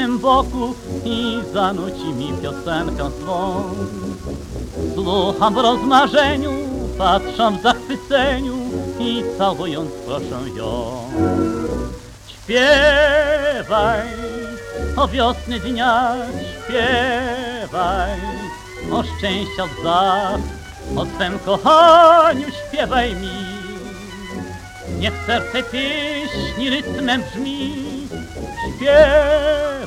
mym boku i zanuci mi piosenkę swą. Słucham w rozmarzeniu, patrzę w zachwyceniu i całując proszę ją. Śpiewaj o wiosny dniach, śpiewaj o szczęścia łzach, o swym kochaniu śpiewaj mi. Niech serce pieśni rytmem brzmi, śpiewaj.